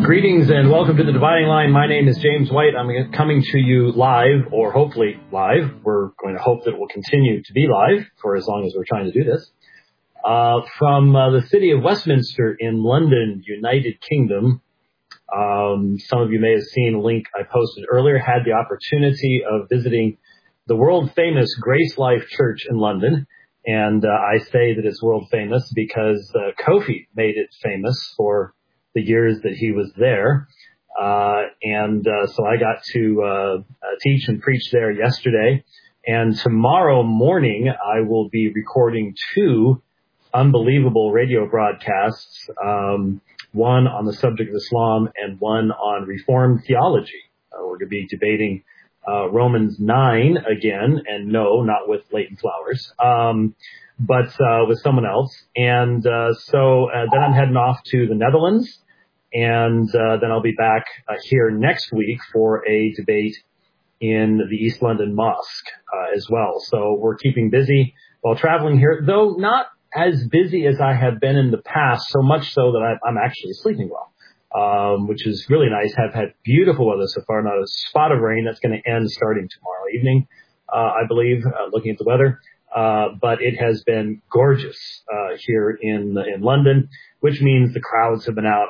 Greetings and welcome to the Dividing Line. My name is James White. I'm coming to you live, or hopefully live. We're going to hope that it will continue to be live for as long as we're trying to do this. From the city of Westminster in London, United Kingdom. Some of you may have seen a link I posted earlier. Had the opportunity of visiting the world famous Grace Life Church in London. And I say that it's world famous because Kofi made it famous for the years that he was there. So I got to teach and preach there yesterday. And tomorrow morning, I will be recording two unbelievable radio broadcasts, one on the subject of Islam and one on Reformed theology. We're going to be debating Romans 9 again, and no, not with Leighton Flowers, but with someone else. And so then I'm heading off to the Netherlands. And then I'll be back here next week for a debate in the East London Mosque as well. So we're keeping busy while traveling here, though not as busy as I have been in the past, so much so that I'm actually sleeping well, which is really nice. Have had beautiful weather so far, not a spot of rain. That's going to end starting tomorrow evening, I believe, looking at the weather. But it has been gorgeous here in London, which means the crowds have been out.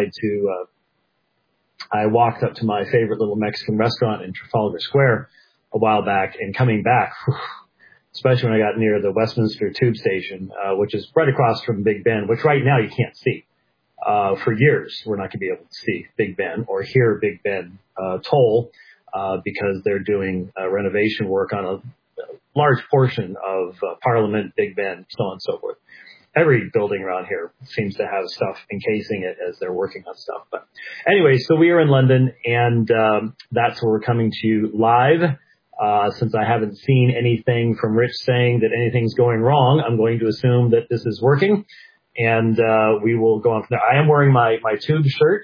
I walked up to my favorite little Mexican restaurant in Trafalgar Square a while back, and coming back, especially when I got near the Westminster Tube Station, which is right across from Big Ben, which right now you can't see. For years, we're not going to be able to see Big Ben or hear Big Ben toll because they're doing renovation work on a large portion of Parliament, Big Ben, so on and so forth. Every building around here seems to have stuff encasing it as they're working on stuff. But anyway, so we are in London, and that's where we're coming to you live. Since I haven't seen anything from Rich saying that anything's going wrong, I'm going to assume that this is working, and we will go on from there. I am wearing my Tube shirt.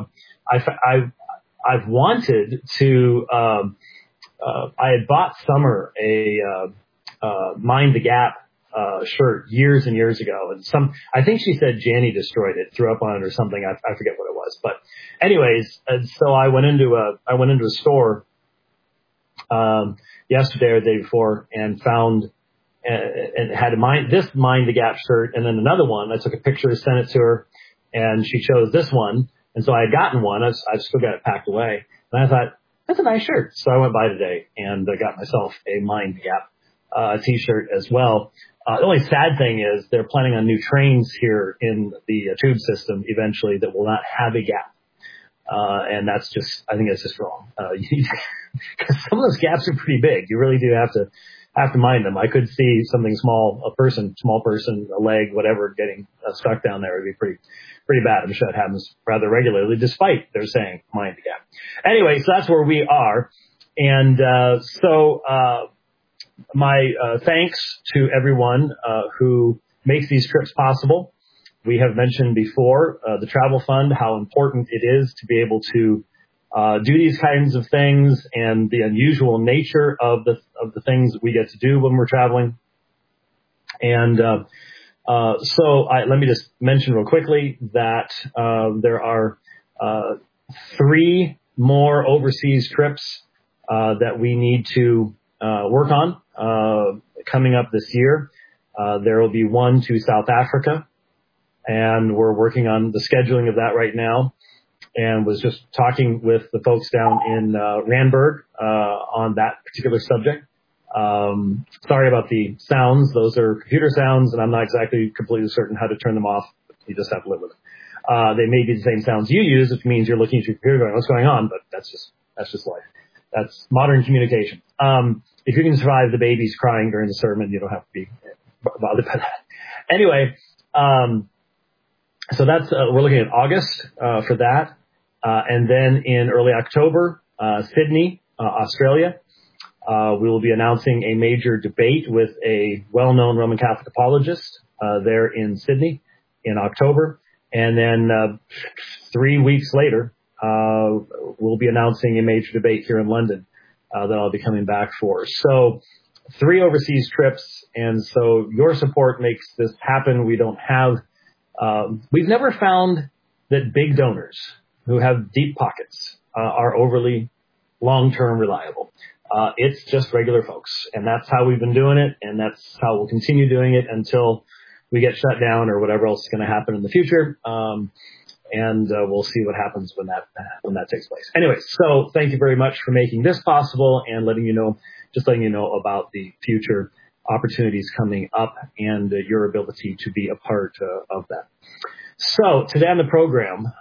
I've wanted to. I had bought Summer a Mind the Gap shirt years and years ago, and I think she said Janny destroyed it, threw up on it or something. I forget what it was, but anyways, so I went into a store yesterday or the day before and found and had this Mind the Gap shirt, and then another one. I took a picture, sent it to her, and she chose this one, and so I had gotten one. I've still got it packed away, and I thought, that's a nice shirt. So I went by today and got myself a Mind Gap t-shirt as well. The only sad thing is they're planning on new trains here in the tube system eventually that will not have a gap. And I think that's just wrong. Because some of those gaps are pretty big. You really do have to mind them. I could see something small person, a leg, whatever, getting stuck down there. It would be pretty bad. I'm sure it happens rather regularly, despite they're saying mind the gap. Anyway, so that's where we are. And my thanks to everyone who makes these trips possible. We have mentioned before the Travel Fund, how important it is to be able to do these kinds of things, and the unusual nature of the things that we get to do when we're traveling. And let me just mention real quickly that there are 3 more overseas trips that we need to work on coming up this year. There will be one to South Africa, and we're working on the scheduling of that right now. And was just talking with the folks down in Randburg on that particular subject. Sorry about the sounds. Those are computer sounds, and I'm not exactly completely certain how to turn them off. You just have to live with it. They may be the same sounds you use, which means you're looking at your computer going, what's going on? But that's just life. That's modern communication. If you can survive the babies crying during the sermon, you don't have to be bothered by that. Anyway, so that's, we're looking at August, for that. And then in early October, Sydney, Australia, we will be announcing a major debate with a well-known Roman Catholic apologist, there in Sydney in October. And then, 3 weeks later, we'll be announcing a major debate here in London, that I'll be coming back for. So 3 overseas trips. And so your support makes this happen. We don't have, we've never found that big donors who have deep pockets are overly long-term reliable. It's just regular folks, and that's how we've been doing it, and that's how we'll continue doing it until we get shut down or whatever else is going to happen in the future. And we'll see what happens when that takes place. Anyway, so thank you very much for making this possible and letting you know about the future opportunities coming up and your ability to be a part of that. So today on the program,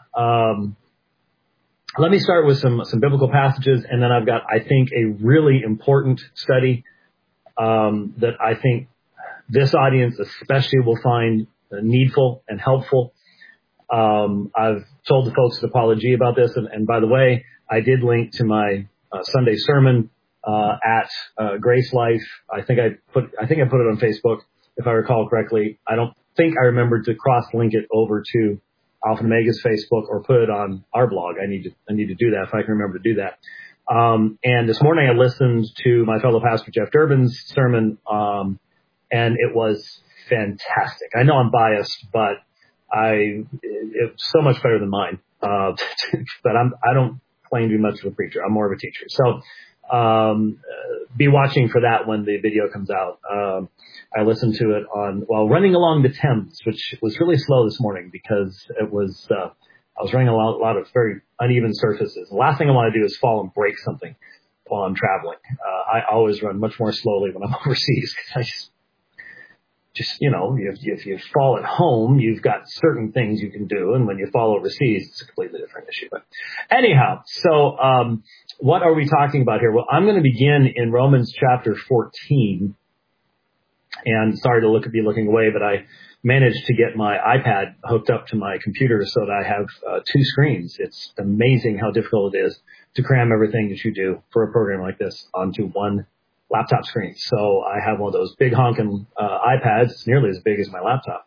let me start with some biblical passages, and then I've got, I think, a really important study that I think this audience especially will find needful and helpful. I've told the folks at Apology about this, and by the way, I did link to my Sunday sermon at Grace Life. I think I put it on Facebook, if I recall correctly. I don't think I remembered to cross-link it over to Alpha and Omega's Facebook or put it on our blog. I need to do that if I can remember to do that. And this morning I listened to my fellow pastor Jeff Durbin's sermon, and it was fantastic. I know I'm biased, but it's so much better than mine. But I don't claim to be much of a preacher. I'm more of a teacher. So, be watching for that when the video comes out. I listened to it while running along the Thames, which was really slow this morning because it was, I was running a lot of very uneven surfaces. The last thing I want to do is fall and break something while I'm traveling. I always run much more slowly when I'm overseas because I just, if you fall at home, you've got certain things you can do. And when you fall overseas, it's a completely different issue. But anyhow, so, what are we talking about here? Well, I'm going to begin in Romans chapter 14. And sorry to be looking away, but I managed to get my iPad hooked up to my computer so that I have two screens. It's amazing how difficult it is to cram everything that you do for a program like this onto one laptop screen. So I have one of those big honking iPads. It's nearly as big as my laptop.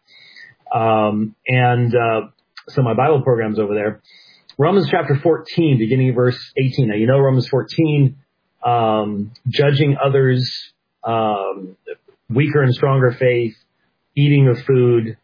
So my Bible program's over there. Romans chapter 14, beginning verse 18. Now, you know Romans 14, judging others, weaker and stronger faith, eating of food,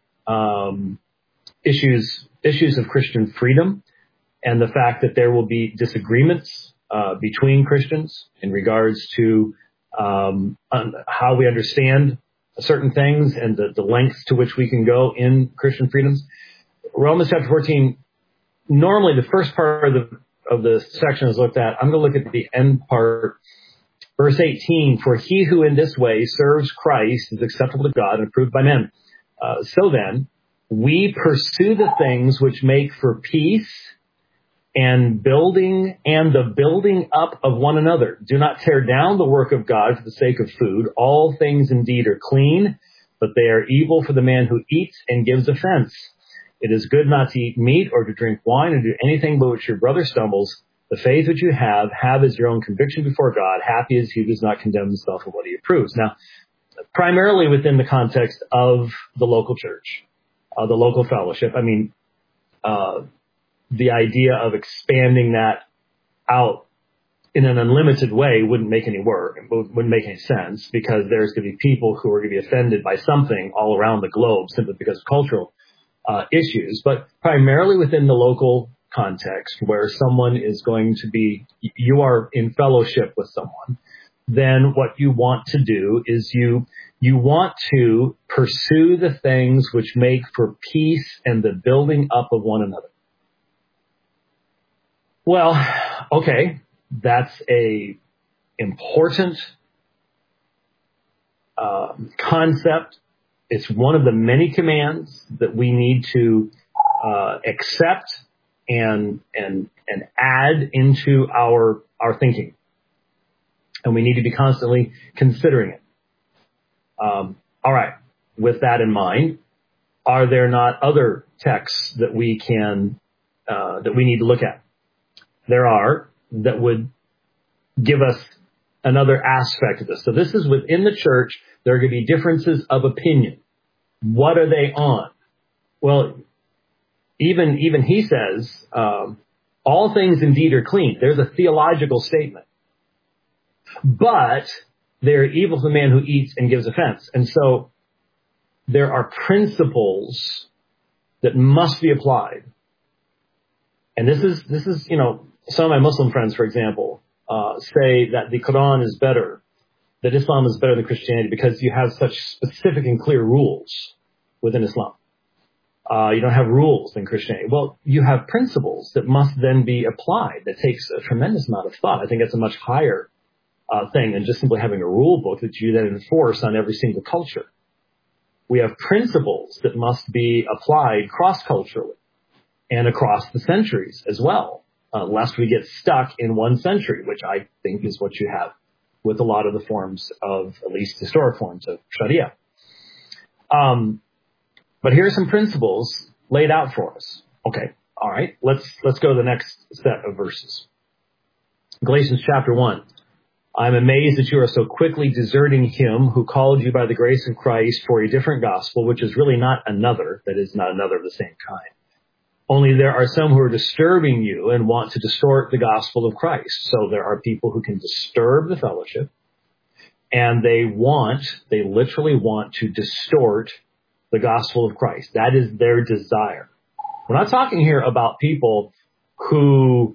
issues of Christian freedom, and the fact that there will be disagreements between Christians in regards to how we understand certain things and the lengths to which we can go in Christian freedoms. Romans chapter 14, normally the first part of the section is looked at. I'm going to look at the end part. Verse 18, for he who in this way serves Christ is acceptable to God and approved by men. So then, we pursue the things which make for peace and the building up of one another. Do not tear down the work of God for the sake of food. All things indeed are clean, but they are evil for the man who eats and gives offense. It is good not to eat meat or to drink wine or do anything by which your brother stumbles. The faith which you have as your own conviction before God. Happy is he who does not condemn himself of what he approves. Now, primarily within the context of the local church, the local fellowship. I mean, the idea of expanding that out in an unlimited way wouldn't make any sense because there's going to be people who are going to be offended by something all around the globe simply because of cultural issues. But primarily within the local context where someone is going to be, you are in fellowship with someone, then what you want to do is you want to pursue the things which make for peace and the building up of one another. Well, okay, that's a important concept. It's one of the many commands that we need to accept and add into our thinking. And we need to be constantly considering it. All right. With that in mind, are there not other texts that we need to look at? There are, that would give us another aspect of this. So this is within the church. There are going to be differences of opinion. What are they on? Well, even he says, all things indeed are clean. There's a theological statement. But they're evil to the man who eats and gives offense. And so there are principles that must be applied. And this is, some of my Muslim friends, for example, say that the Quran is better, that Islam is better than Christianity because you have such specific and clear rules within Islam. You don't have rules in Christianity. Well, you have principles that must then be applied. That takes a tremendous amount of thought. I think it's a much higher thing than just simply having a rule book that you then enforce on every single culture. We have principles that must be applied cross-culturally and across the centuries as well, lest we get stuck in one century, which I think is what you have with a lot of the forms of, at least historic forms of Sharia. But here are some principles laid out for us. Okay, all right, let's go to the next set of verses. Galatians chapter 1. I'm amazed that you are so quickly deserting him who called you by the grace of Christ for a different gospel, which is really not another, that is not another of the same kind. Only there are some who are disturbing you and want to distort the gospel of Christ. So there are people who can disturb the fellowship, and they literally want to distort the gospel of Christ. That is their desire. We're not talking here about people who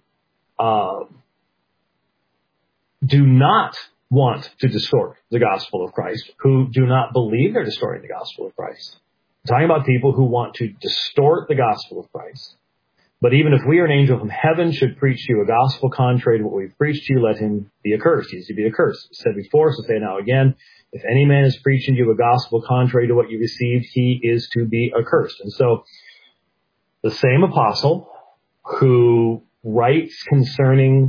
do not want to distort the gospel of Christ, who do not believe they're distorting the gospel of Christ. I'm talking about people who want to distort the gospel of Christ. But even if we or an angel from heaven should preach to you a gospel contrary to what we've preached to you, let him be accursed. He is to be accursed. We said before, so say now again. If any man is preaching to you a gospel contrary to what you received, he is to be accursed. And so the same apostle who writes concerning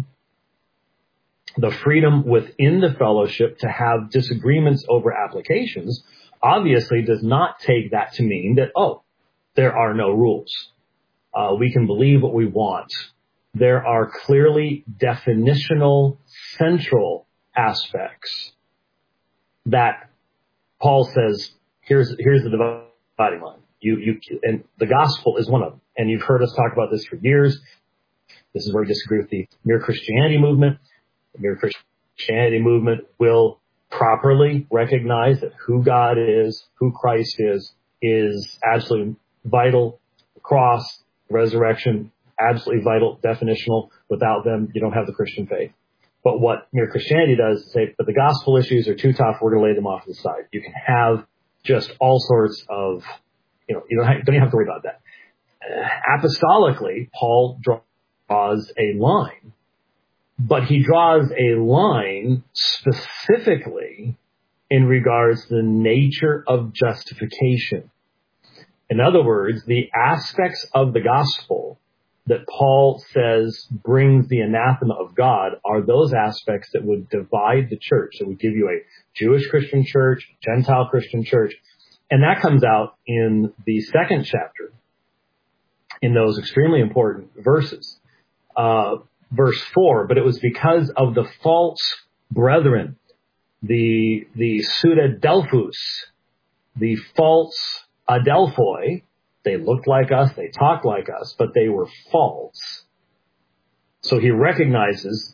the freedom within the fellowship to have disagreements over applications obviously does not take that to mean that, there are no rules. We can believe what we want. There are clearly definitional central aspects that Paul says, here's the dividing line. And the gospel is one of them. And you've heard us talk about this for years. This is where we disagree with the Mere Christianity movement. The Mere Christianity movement will properly recognize that who God is, who Christ is absolutely vital. The cross, resurrection, absolutely vital, definitional. Without them, you don't have the Christian faith. But what Mere Christianity does is say, but the gospel issues are too tough, we're going to lay them off to the side. You can have just all sorts of, you don't even have to worry about that. Apostolically, Paul draws a line, but he draws a line specifically in regards to the nature of justification. In other words, the aspects of the gospel that Paul says brings the anathema of God are those aspects that would divide the church, that would give you a Jewish Christian church, Gentile Christian church. And that comes out in the second chapter, in those extremely important verses. Verse 4, but it was because of the false brethren, the pseudadelphus, the false adelphoi. They looked like us, they talked like us, but they were false. So he recognizes,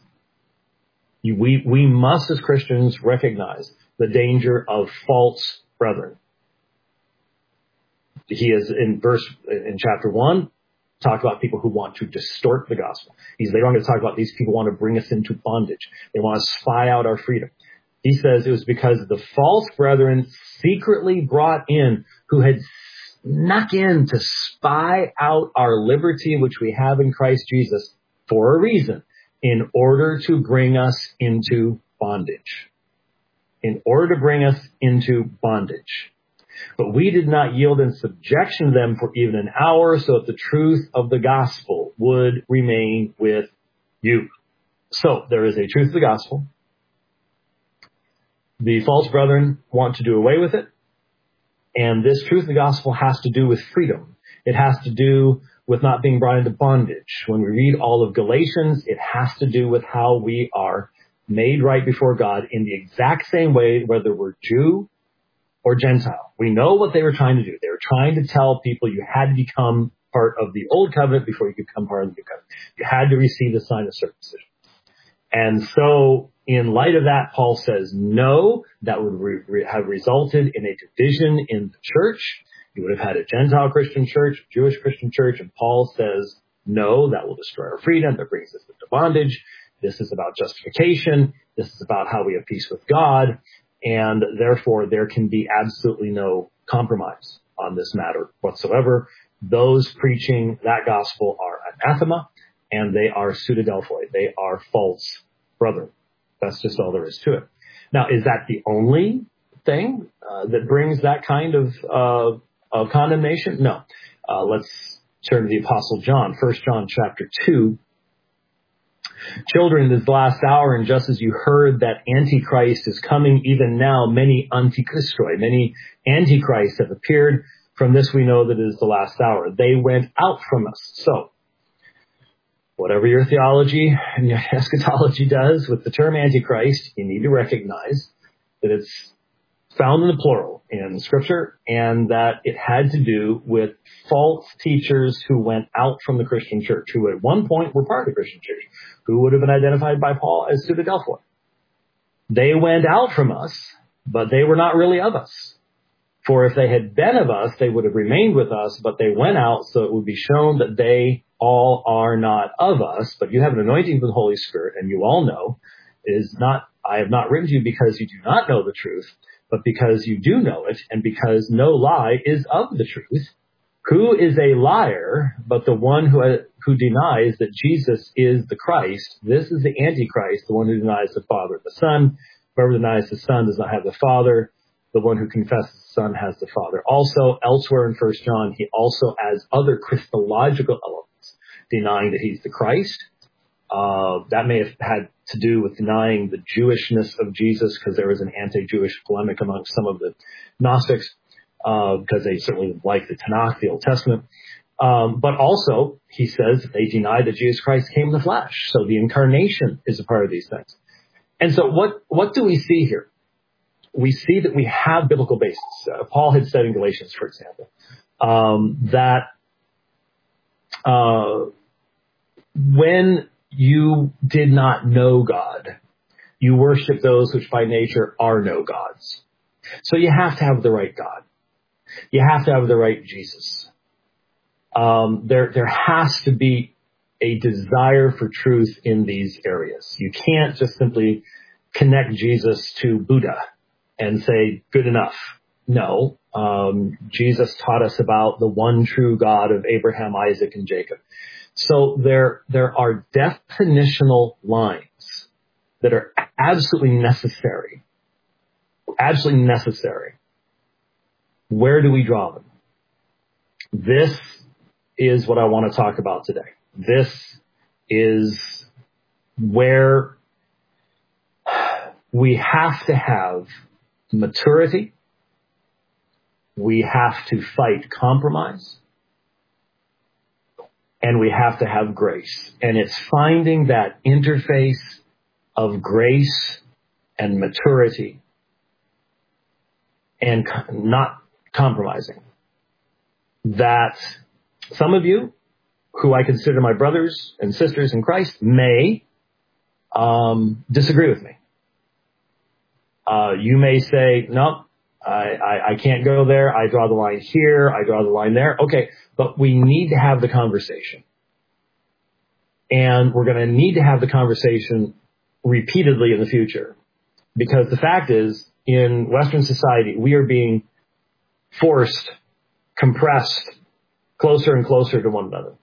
we must as Christians recognize the danger of false brethren. He is in chapter 1, talk about people who want to distort the gospel. He's later on going to talk about these people want to bring us into bondage. They want to spy out our freedom. He says it was because the false brethren secretly brought in, who had snuck in to spy out our liberty which we have in Christ Jesus for a reason, in order to bring us into bondage. In order to bring us into bondage. But we did not yield in subjection to them for even an hour, so that the truth of the gospel would remain with you. So there is a truth of the gospel. The false brethren want to do away with it. And this truth of the gospel has to do with freedom. It has to do with not being brought into bondage. When we read all of Galatians, it has to do with how we are made right before God in the exact same way, whether we're Jew or Gentile. We know what they were trying to do. They were trying to tell people you had to become part of the old covenant before you could become part of the new covenant. You had to receive the sign of circumcision. And so in light of that, Paul says, no, that would have resulted in a division in the church. You would have had a Gentile Christian church, Jewish Christian church, and Paul says, No, that will destroy our freedom. That brings us into bondage. This is about justification. This is about how we have peace with God. And therefore, there can be absolutely no compromise on this matter whatsoever. Those preaching that gospel are anathema, and they are pseudadelphoi. They are false brethren. That's just all there is to it. Now, is that the only thing that brings that kind of condemnation? No. Let's turn to the Apostle John, 1 John chapter 2. Children, it is the last hour, and just as you heard that Antichrist is coming, even now many antichristoi, many antichrists have appeared. From this we know that it is the last hour. They went out from us. So, whatever your theology and your eschatology does with the term Antichrist, you need to recognize that it's found in the plural in Scripture, and that it had to do with false teachers who went out from the Christian church, who at one point were part of the Christian church, who would have been identified by Paul as pseudadelphoi. They went out from us, but they were not really of us. For if they had been of us, they would have remained with us, but they went out, so it would be shown that they all are not of us. But you have an anointing with the Holy Spirit, and you all know it is not, I have not written to you because you do not know the truth, but because you do know it, and because no lie is of the truth. Who is a liar but the one who denies that Jesus is the Christ? This is the Antichrist, the one who denies the Father and the Son. Whoever denies the Son does not have the Father. The one who confesses the Son has the Father. Also, elsewhere in 1 John, he also adds other Christological elements, denying that he's the Christ. That may have had to do with denying the Jewishness of Jesus, because there was an anti-Jewish polemic among some of the Gnostics, because they certainly like the Tanakh, the Old Testament. But also, he says that they deny that Jesus Christ came in the flesh. So the incarnation is a part of these things. And so what do we see here? We see that we have biblical basis. Paul had said in Galatians, for example, that when you did not know God, you worship those which by nature are no gods. So you have to have the right God. You have to have the right Jesus. There has to be a desire for truth in these areas. You can't just simply connect Jesus to Buddha and say, good enough. No. Jesus taught us about the one true God of Abraham, Isaac, and Jacob. So there are definitional lines that are absolutely necessary. Absolutely necessary. Where do we draw them? This is what I want to talk about today. This is where we have to have maturity. We have to fight compromise. And we have to have grace. And it's finding that interface of grace and maturity and not compromising. That some of you, who I consider my brothers and sisters in Christ, may disagree with me. You may say, no, I can't go there. I draw the line here. I draw the line there. Okay, but we need to have the conversation. And we're going to need to have the conversation repeatedly in the future. Because the fact is, in Western society, we are being forced, compressed, closer and closer to one another.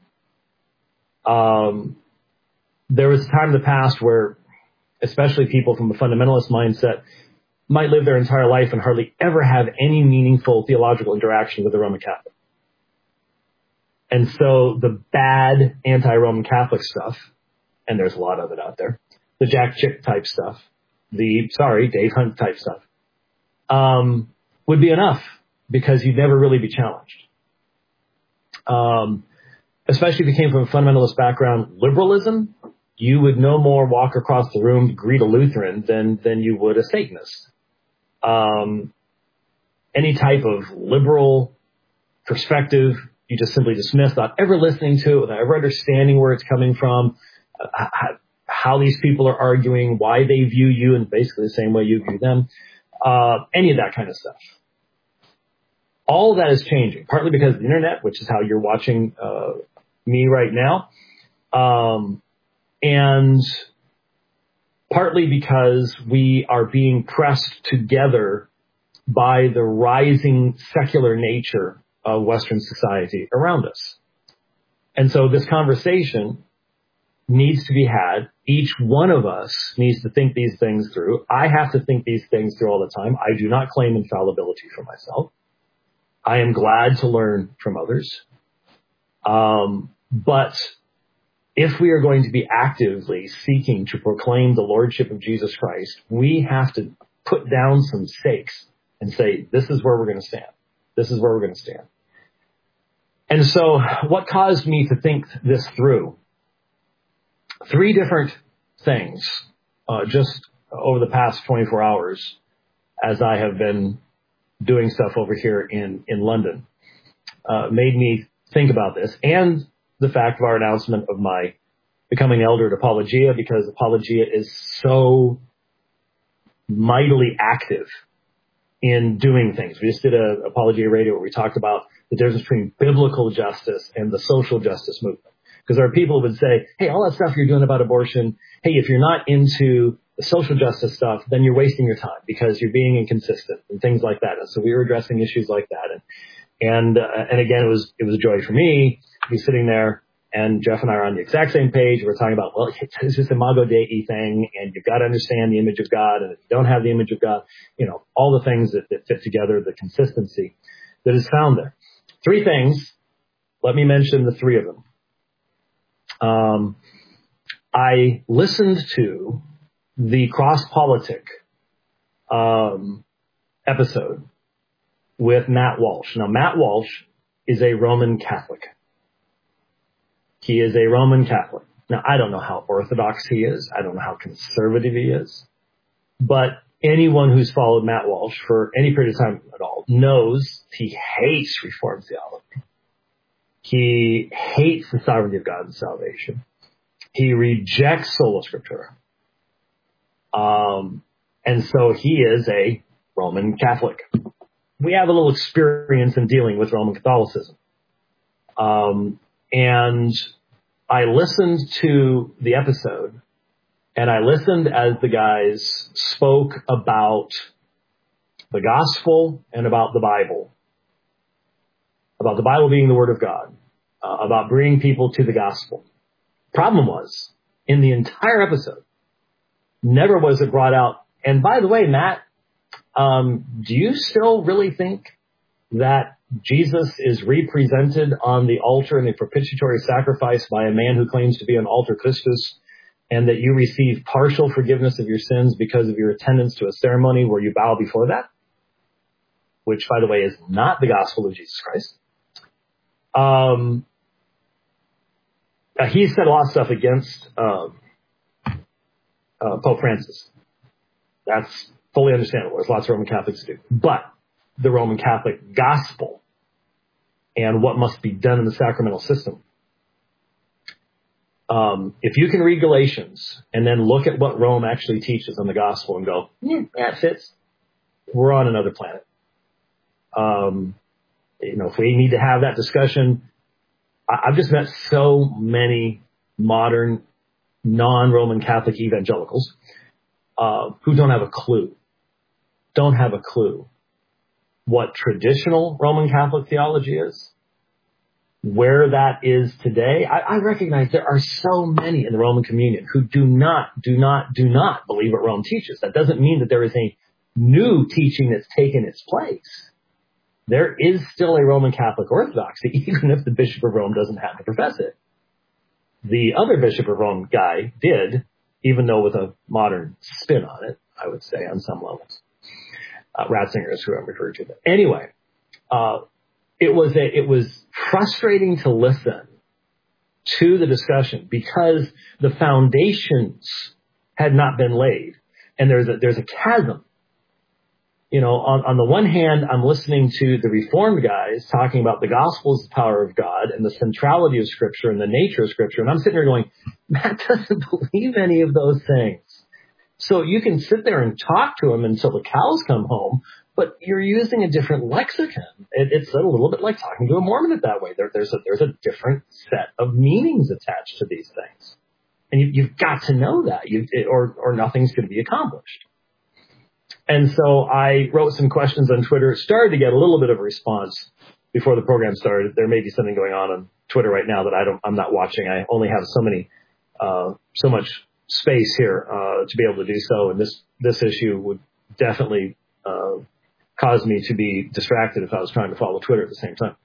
There was a time in the past where, especially people from a fundamentalist mindset, might live their entire life and hardly ever have any meaningful theological interaction with the Roman Catholic. And so the bad anti-Roman Catholic stuff, and there's a lot of it out there, the Jack Chick type stuff, Dave Hunt type stuff, would be enough, because you'd never really be challenged. Especially if you came from a fundamentalist background, liberalism, you would no more walk across the room to greet a Lutheran than you would a Satanist. Any type of liberal perspective, you just simply dismiss, not ever listening to it, without ever understanding where it's coming from, how these people are arguing, why they view you in basically the same way you view them, any of that kind of stuff. All of that is changing, partly because of the internet, which is how you're watching me right now. And partly because we are being pressed together by the rising secular nature of Western society around us. And so this conversation needs to be had. Each one of us needs to think these things through. I have to think these things through all the time. I do not claim infallibility for myself. I am glad to learn from others. But if we are going to be actively seeking to proclaim the Lordship of Jesus Christ, we have to put down some stakes and say, this is where we're going to stand. This is where we're going to stand. And so what caused me to think this through? 3 different things, just over the past 24 hours as I have been doing stuff over here in London, made me think about this, and the fact of our announcement of my becoming elder at Apologia, because Apologia is so mightily active in doing things. We just did a Apologia Radio where we talked about the difference between biblical justice and the social justice movement. Because there are people who would say, hey, all that stuff you're doing about abortion, hey, if you're not into the social justice stuff, then you're wasting your time because you're being inconsistent and things like that. And so we were addressing issues like that. And again, it was a joy for me to be sitting there, and Jeff and I are on the exact same page. We're talking about, well, it's this Imago Dei thing, and you've got to understand the image of God. And if you don't have the image of God, all the things that fit together, the consistency that is found there. 3 things. Let me mention the 3 of them. I listened to the Cross-Politic episode with Matt Walsh. Now, Matt Walsh is a Roman Catholic. He is a Roman Catholic. Now, I don't know how orthodox he is. I don't know how conservative he is. But anyone who's followed Matt Walsh for any period of time at all knows he hates Reformed theology. He hates the sovereignty of God and salvation. He rejects sola scriptura. And so he is a Roman Catholic. We have a little experience in dealing with Roman Catholicism. And I listened to the episode, and I listened as the guys spoke about the gospel and about the Bible being the Word of God, about bringing people to the gospel. Problem was, in the entire episode, never was it brought out. And by the way, Matt, do you still really think that Jesus is represented on the altar in a propitiatory sacrifice by a man who claims to be an altar Christus, and that you receive partial forgiveness of your sins because of your attendance to a ceremony where you bow before that? Which, by the way, is not the gospel of Jesus Christ. He said a lot of stuff against Pope Francis. That's fully understandable. There's lots of Roman Catholics do. But the Roman Catholic gospel and what must be done in the sacramental system. If you can read Galatians and then look at what Rome actually teaches on the gospel and go, that fits, we're on another planet. If we need to have that discussion, I've just met so many modern non-Roman Catholic evangelicals who don't have a clue what traditional Roman Catholic theology is, where that is today. I recognize there are so many in the Roman communion who do not believe what Rome teaches. That doesn't mean that there is a new teaching that's taken its place. There is still a Roman Catholic orthodoxy, even if the Bishop of Rome doesn't have to profess it. The other Bishop of Rome guy did, even though with a modern spin on it, I would say, on some levels. Ratzinger is who I'm referring to. Anyway, it was frustrating to listen to the discussion because the foundations had not been laid, and there's a chasm. On the one hand, I'm listening to the Reformed guys talking about the gospel is the power of God and the centrality of Scripture and the nature of Scripture, and I'm sitting there going, Matt doesn't believe any of those things. So you can sit there and talk to him until the cows come home, but you're using a different lexicon. It's a little bit like talking to a Mormon that way. There's a different set of meanings attached to these things. And you've got to know that, or nothing's going to be accomplished. And so I wrote some questions on Twitter. It started to get a little bit of a response before the program started. There may be something going on Twitter right now that I'm not watching. I only have so much space here to be able to do so. And this issue would definitely cause me to be distracted if I was trying to follow Twitter at the same time.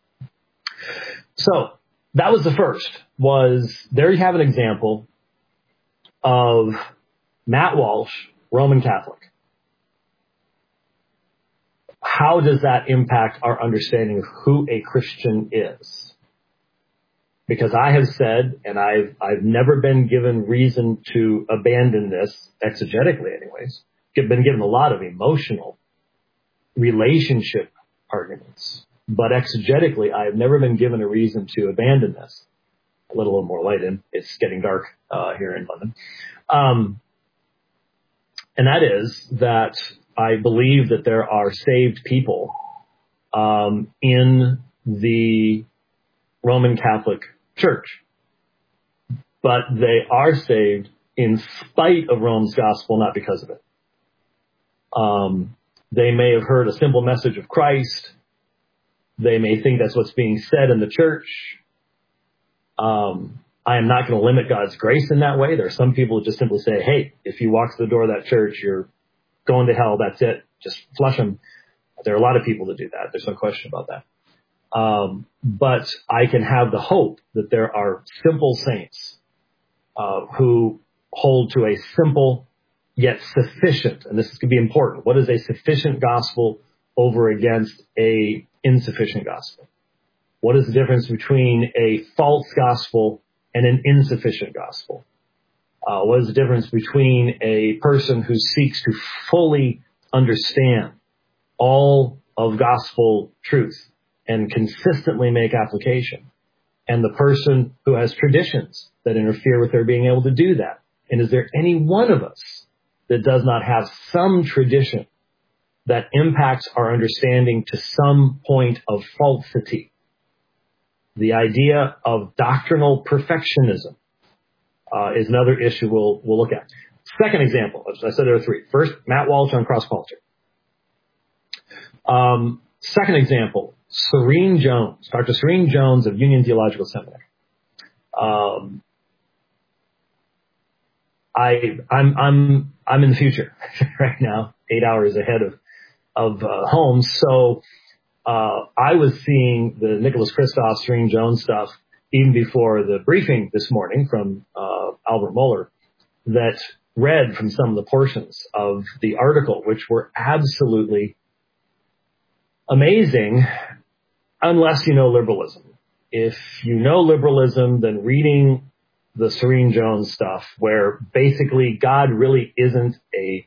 So that was the first. There you have an example of Matt Walsh, Roman Catholic. How does that impact our understanding of who a Christian is? Because I have said, and I've never been given reason to abandon this, exegetically anyways, been given a lot of emotional relationship arguments. But exegetically, I have never been given a reason to abandon this. A little more light in. It's getting dark here in London. And that is that I believe that there are saved people in the Roman Catholic Church. But they are saved in spite of Rome's gospel, not because of it. They may have heard a simple message of Christ. They may think that's what's being said in the church. I am not going to limit God's grace in that way. There are some people who just simply say, hey, if you walk to the door of that church, you're going to hell. That's it. Just flush them. There are a lot of people that do that. There's no question about that. But I can have the hope that there are simple saints who hold to a simple yet sufficient, and this is going to be important. What is a sufficient gospel over against a insufficient gospel? What is the difference between a false gospel and an insufficient gospel? What is the difference between a person who seeks to fully understand all of gospel truth and consistently make application, and the person who has traditions that interfere with their being able to do that? And is there any one of us that does not have some tradition that impacts our understanding to some point of falsity? The idea of doctrinal perfectionism is another issue we'll look at. Second example, as I said, there are three. First, Matt Walsh on cross culture. Second example, Serene Jones, Dr. Serene Jones of Union Theological Seminary. I'm in the future right now, 8 hours ahead of home. So I was seeing the Nicholas Kristof, Serene Jones stuff even before the briefing this morning from Albert Mohler that read from some of the portions of the article, which were absolutely amazing, unless you know liberalism. If you know liberalism, then reading the Serene Jones stuff, where basically God really isn't a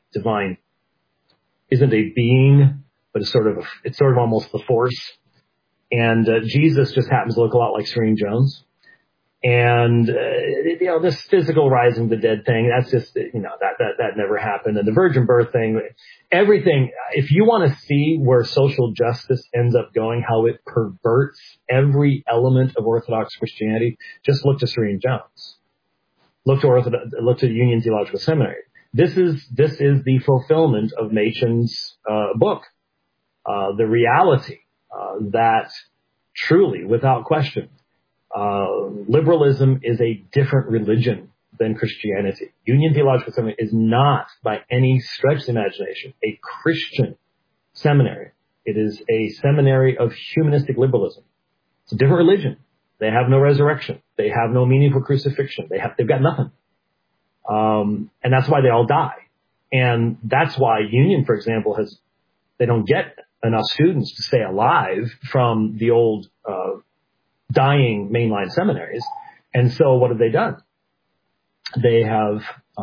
being, but it's sort of almost the force. And Jesus just happens to look a lot like Serene Jones. And, this physical rising the dead thing, that's just, that never happened. And the virgin birth thing, everything, if you want to see where social justice ends up going, how it perverts every element of Orthodox Christianity, just look to Serene Jones. Look to Union Theological Seminary. This is the fulfillment of Machen's book. The reality that truly, without question, liberalism is a different religion than Christianity. Union Theological Seminary is not, by any stretch of the imagination, a Christian seminary. It is a seminary of humanistic liberalism. It's a different religion. They have no resurrection. They have no meaningful crucifixion. They've got nothing. And that's why they all die. And that's why Union, for example, they don't get enough students to stay alive from the old, dying mainline seminaries. And so what have they done? They have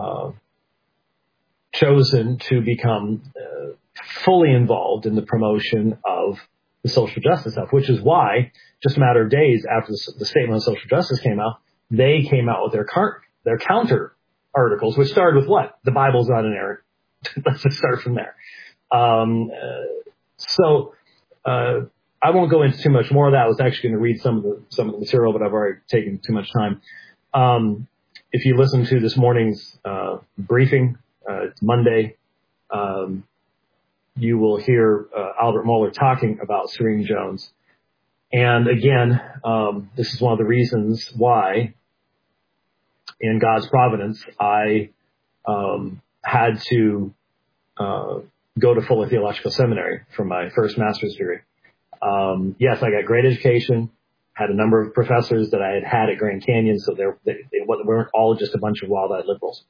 chosen to become fully involved in the promotion of the social justice stuff, which is why just a matter of days after the statement on social justice came out, they came out with their counter articles, which started with what? The Bible's not inerrant. Let's just start from there. So I won't go into too much more of that. I was actually going to read some of the material, but I've already taken too much time. If you listen to this morning's briefing, it's Monday, you will hear Albert Mohler talking about Serene Jones. And again, this is one of the reasons why, in God's providence, I had to go to Fuller Theological Seminary for my first master's degree. Yes, I got great education, had a number of professors that I had at Grand Canyon, so they weren't all just a bunch of wild-eyed liberals.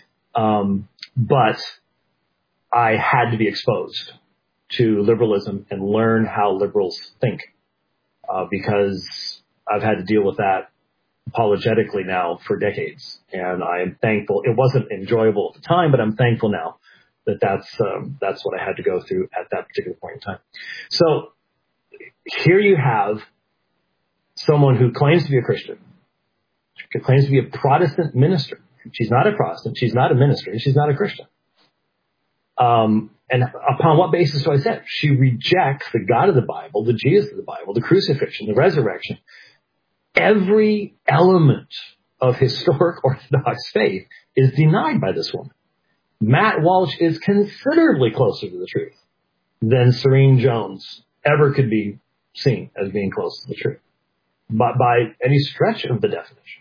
But I had to be exposed to liberalism and learn how liberals think, because I've had to deal with that apologetically now for decades. And I am thankful. It wasn't enjoyable at the time, but I'm thankful now that that's what I had to go through at that particular point in time. So here you have someone who claims to be a Christian, claims to be a Protestant minister. She's not a Protestant. She's not a minister. She's not a Christian. And upon what basis do I say it? She rejects the God of the Bible, the Jesus of the Bible, the crucifixion, the resurrection. Every element of historic Orthodox faith is denied by this woman. Matt Walsh is considerably closer to the truth than Serene Jones ever could be seen as being close to the truth, but by any stretch of the definition.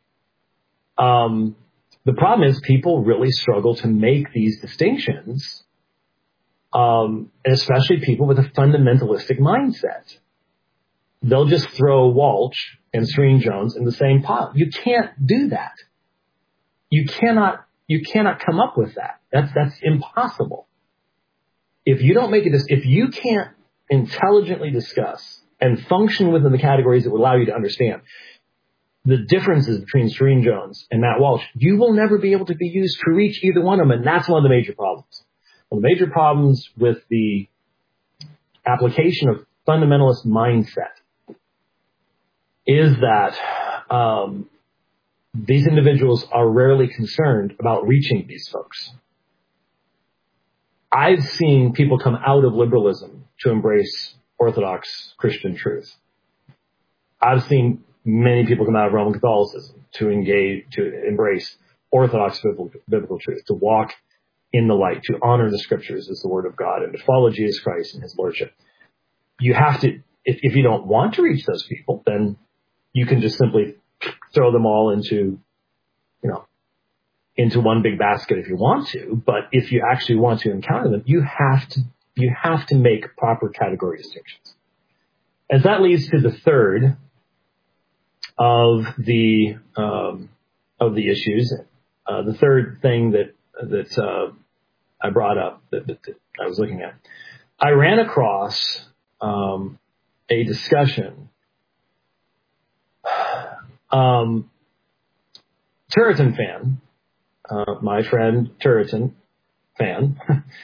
The problem is people really struggle to make these distinctions, especially people with a fundamentalistic mindset. They'll just throw Walsh and Serene Jones in the same pot. You can't do that. You cannot come up with that. That's impossible. If you don't make it, if you can't intelligently discuss and function within the categories that would allow you to understand the differences between Serene Jones and Matt Walsh, you will never be able to be used to reach either one of them. And that's one of the major problems. One of the major problems with the application of fundamentalist mindset is that these individuals are rarely concerned about reaching these folks. I've seen people come out of liberalism to embrace Orthodox Christian truth. I've seen many people come out of Roman Catholicism to embrace Orthodox biblical truth, to walk in the light, to honor the Scriptures as the Word of God, and to follow Jesus Christ and His Lordship. You have to, if you don't want to reach those people, then you can just simply throw them all into one big basket if you want to. But if you actually want to encounter them, you have to make proper category distinctions. As that leads to the third of the issues, the third thing that I brought up that I was looking at, I ran across a discussion. Turretin fan, my friend Turretin fan,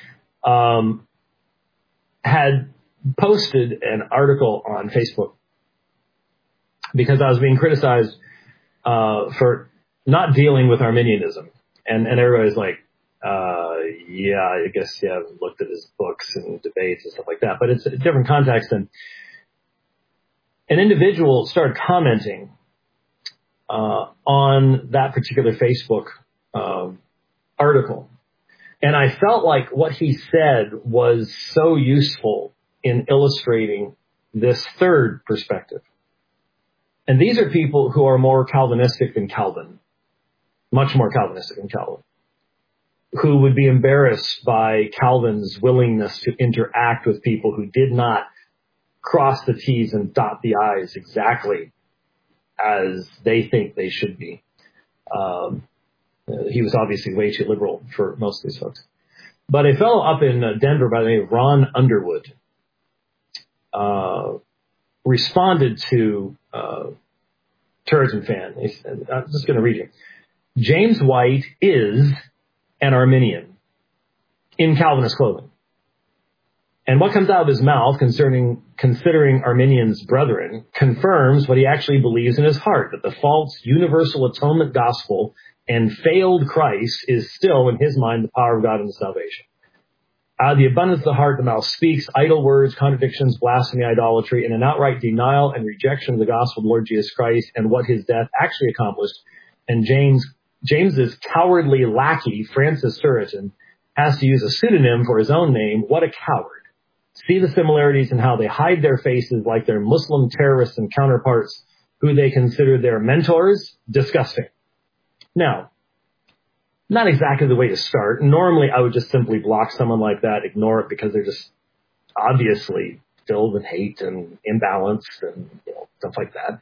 had posted an article on Facebook because I was being criticized for not dealing with Arminianism. And everybody's like, yeah, I guess you haven't looked at his books and debates and stuff like that. But it's a different context. And an individual started commenting on that particular Facebook article. And I felt like what he said was so useful in illustrating this third perspective. And these are people who are more Calvinistic than Calvin, much more Calvinistic than Calvin, who would be embarrassed by Calvin's willingness to interact with people who did not cross the T's and dot the I's exactly as they think they should be. He was obviously way too liberal for most of these folks. But a fellow up in Denver by the name of Ron Underwood responded to Turretin fan. I'm just going to read you. James White is an Arminian in Calvinist clothing. And what comes out of his mouth considering Arminians brethren confirms what he actually believes in his heart, that the false universal atonement gospel and failed Christ is still, in his mind, the power of God and salvation. Out of the abundance of the heart, the mouth speaks. Idle words, contradictions, blasphemy, idolatry, and an outright denial and rejection of the gospel of the Lord Jesus Christ and what his death actually accomplished. And James's cowardly lackey, Francis Turretin, has to use a pseudonym for his own name. What a coward. See the similarities in how they hide their faces like their Muslim terrorists and counterparts who they consider their mentors. Disgusting. Now, not exactly the way to start. Normally, I would just simply block someone like that, ignore it, because they're just obviously filled with hate and imbalance and stuff like that.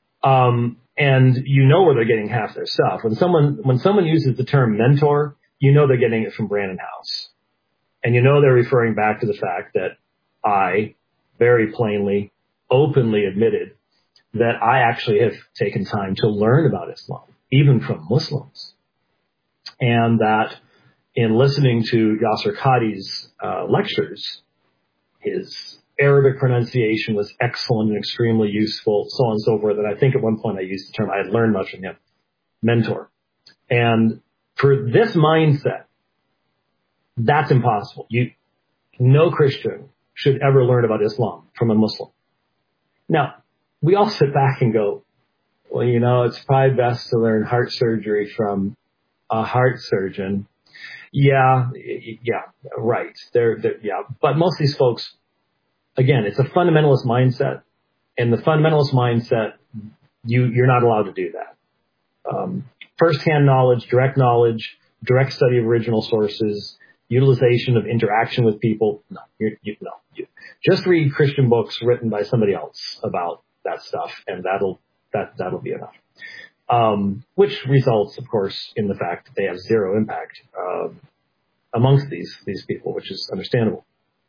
And you know where they're getting half their stuff. When someone uses the term mentor, you know they're getting it from Brandon House. And you know they're referring back to the fact that I very plainly, openly admitted that I actually have taken time to learn about Islam, even from Muslims. And that in listening to Yasser Qadhi's lectures, his Arabic pronunciation was excellent and extremely useful, so on and so forth. And I think at one point I used the term, I had learned much from him, mentor. And for this mindset, that's impossible. No Christian should ever learn about Islam from a Muslim. Now, we all sit back and go, well, it's probably best to learn heart surgery from a heart surgeon. Yeah, right. Yeah. But most of these folks, again, it's a fundamentalist mindset. And the fundamentalist mindset, you're not allowed to do that. First-hand knowledge, direct direct study of original sources, utilization of interaction with people. No, just read Christian books written by somebody else about that stuff, and that'll be enough. Which results, of course, in the fact that they have zero impact amongst these people, which is understandable.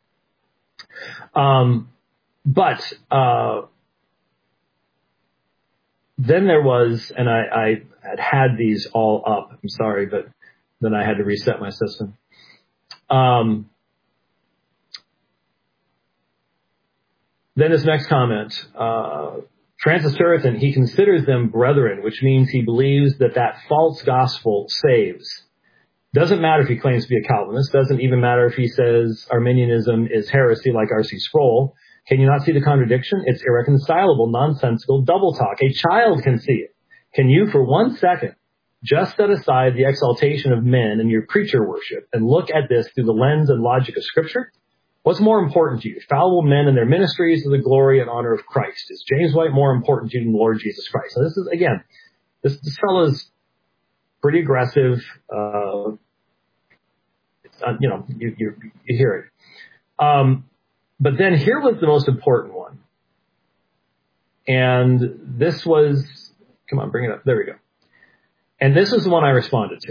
But then there was, and I had these all up. I'm sorry, but then I had to reset my system. Then this next comment, Francis Turretin, he considers them brethren, which means he believes that false gospel saves. Doesn't matter if he claims to be a Calvinist. Doesn't even matter if he says Arminianism is heresy like R.C. Sproul. Can you not see the contradiction? It's irreconcilable, nonsensical double talk. A child can see it. Can you, for 1 second, just set aside the exaltation of men and your creature worship and look at this through the lens and logic of Scripture? What's more important to you, fallible men and their ministries or the glory and honor of Christ? Is James White more important to you than the Lord Jesus Christ? So this is, again, this fellow's pretty aggressive. You hear it. But then here was the most important one. And this was, come on, bring it up. There we go. And this is the one I responded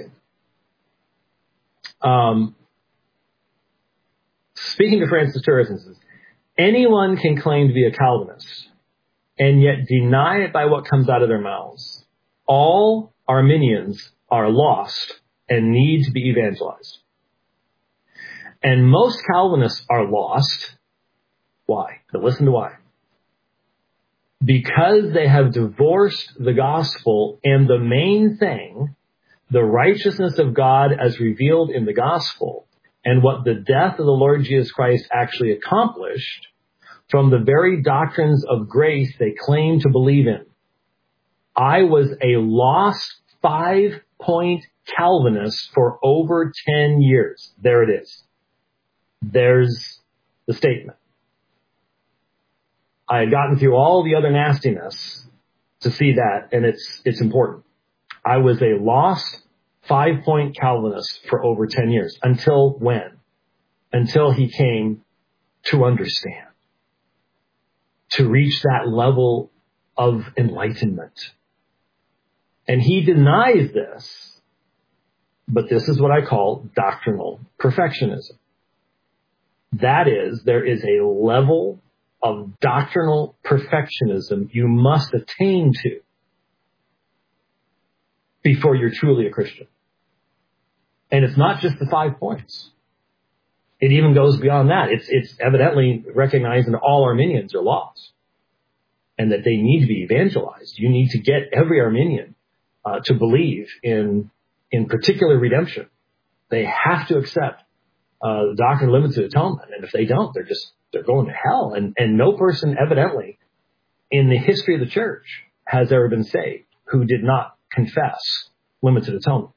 to. Speaking to Francis Turretin, says, anyone can claim to be a Calvinist and yet deny it by what comes out of their mouths. All Arminians are lost and need to be evangelized. And most Calvinists are lost. Why? But listen to why. Because they have divorced the gospel and the main thing, the righteousness of God as revealed in the gospel, and what the death of the Lord Jesus Christ actually accomplished, from the very doctrines of grace they claim to believe in. I was a lost 5-point Calvinist for over 10 years. There it is. There's the statement. I had gotten through all the other nastiness to see that, and it's important. I was a lost 5-point Calvinist for over 10 years. Until when? Until he came to understand, to reach that level of enlightenment. And he denies this, but this is what I call doctrinal perfectionism. That is, there is a level of doctrinal perfectionism you must attain to before you're truly a Christian. And it's not just the 5 points. It even goes beyond that. It's evidently recognizing that all Arminians are lost and that they need to be evangelized. You need to get every Arminian to believe in particular redemption. They have to accept the doctrine of limited atonement. And if they don't, they're going to hell. And no person evidently in the history of the church has ever been saved who did not confess limited atonement.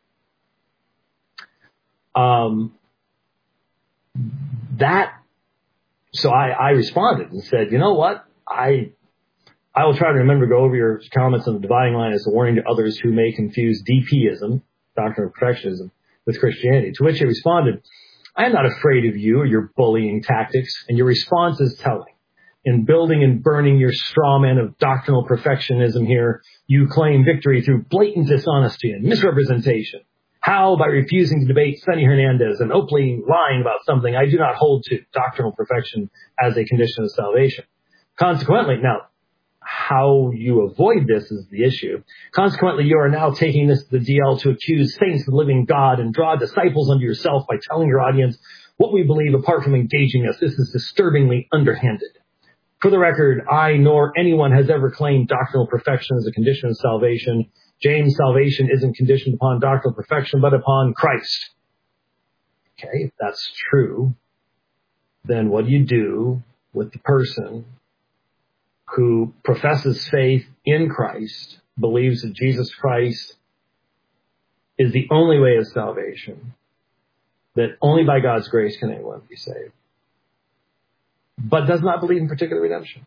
So I responded and said, you know what? I will try to remember to go over your comments on the dividing line as a warning to others who may confuse DPism, doctrine of perfectionism, with Christianity. To which he responded, I am not afraid of you or your bullying tactics, and your response is telling. In building and burning your straw man of doctrinal perfectionism here, you claim victory through blatant dishonesty and misrepresentation. How? By refusing to debate Sonny Hernandez and openly lying about something I do not hold to, doctrinal perfection as a condition of salvation. Consequently, now, how you avoid this is the issue. Consequently, you are now taking this to the DL to accuse saints of the living God and draw disciples unto yourself by telling your audience what we believe apart from engaging us. This is disturbingly underhanded. For the record, I nor anyone has ever claimed doctrinal perfection as a condition of salvation. James' salvation isn't conditioned upon doctrinal perfection, but upon Christ. Okay, if that's true, then what do you do with the person who professes faith in Christ, believes that Jesus Christ is the only way of salvation, that only by God's grace can anyone be saved, but does not believe in particular redemption?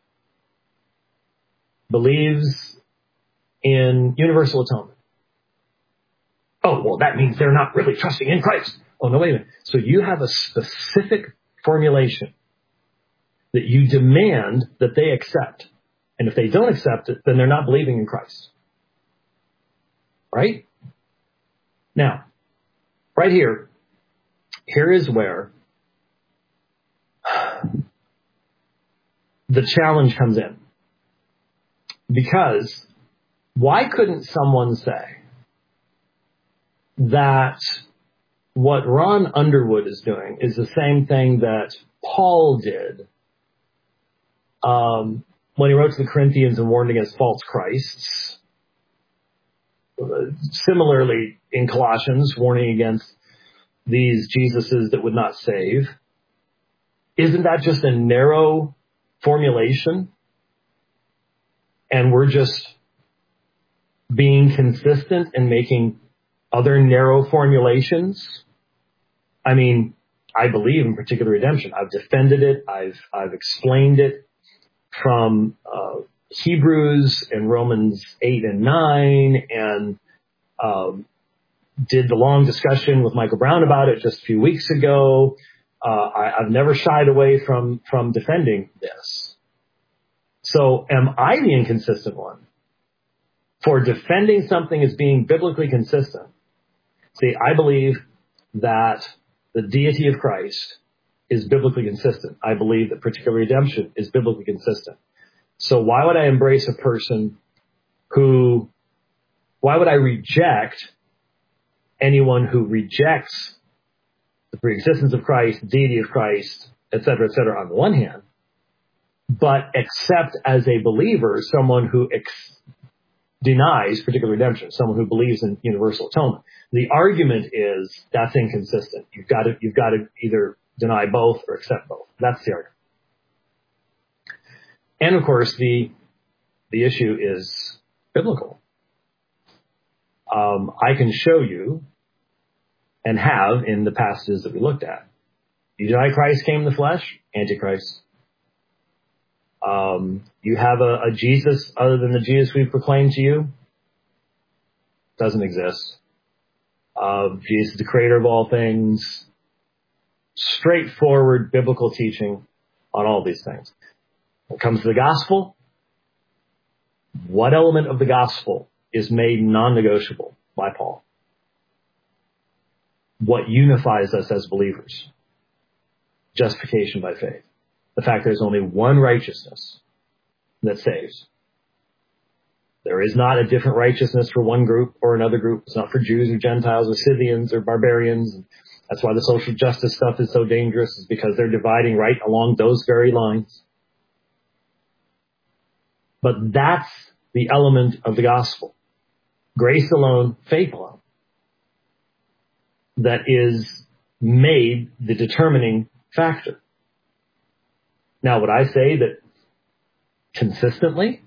Believes in universal atonement. Oh, well, that means they're not really trusting in Christ. Oh, no, wait a minute. So you have a specific formulation that you demand that they accept. And if they don't accept it, then they're not believing in Christ. Right? Now, right here is where the challenge comes in. Because why couldn't someone say that what Ron Underwood is doing is the same thing that Paul did when he wrote to the Corinthians and warned against false Christs? Similarly, in Colossians, warning against these Jesuses that would not save. Isn't that just a narrow formulation? And we're just being consistent and making other narrow formulations? I mean, I believe in particular redemption. I've defended it. I've explained it from Hebrews and Romans 8 and 9, and did the long discussion with Michael Brown about it just a few weeks ago. I've never shied away from defending this. So am I the inconsistent one for defending something as being biblically consistent? See, I believe that the deity of Christ is biblically consistent. I believe that particular redemption is biblically consistent. So why would I embrace a person why would I reject anyone who rejects the preexistence of Christ, the deity of Christ, et cetera, on the one hand, but accept as a believer someone who denies particular redemption, someone who believes in universal atonement? The argument is that's inconsistent. You've got to either deny both or accept both. That's the argument. And of course, the issue is biblical. I can show you, and have in the passages that we looked at. You deny Christ came in the flesh, Antichrist. You have a Jesus other than the Jesus we proclaim to you, doesn't exist. Jesus is the creator of all things. Straightforward biblical teaching on all these things. When it comes to the gospel, what element of the gospel is made non-negotiable by Paul? What unifies us as believers? Justification by faith. The fact there's only one righteousness that saves. There is not a different righteousness for one group or another group. It's not for Jews or Gentiles or Scythians or barbarians. That's why the social justice stuff is so dangerous, is because they're dividing right along those very lines. But that's the element of the gospel. Grace alone, faith alone. That is made the determining factor. Now, would I say that consistently,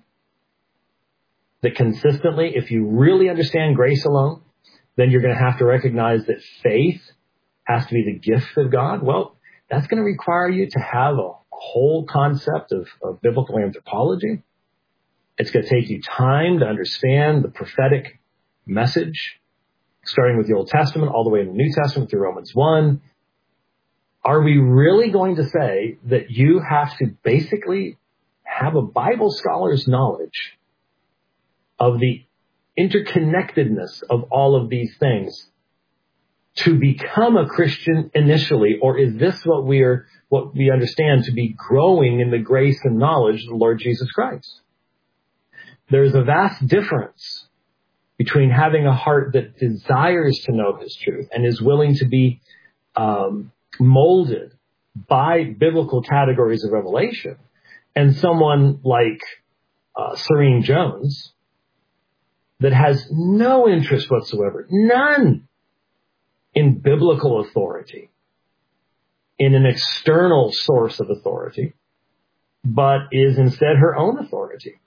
if you really understand grace alone, then you're going to have to recognize that faith has to be the gift of God? Well, that's going to require you to have a whole concept of biblical anthropology. It's going to take you time to understand the prophetic message, starting with the Old Testament all the way to the New Testament through Romans 1. Are we really going to say that you have to basically have a Bible scholar's knowledge of the interconnectedness of all of these things to become a Christian initially? Or is this what we understand to be growing in the grace and knowledge of the Lord Jesus Christ? There's a vast difference between having a heart that desires to know his truth and is willing to be molded by biblical categories of revelation, and someone like Serene Jones that has no interest whatsoever, none, in biblical authority, in an external source of authority, but is instead her own authority.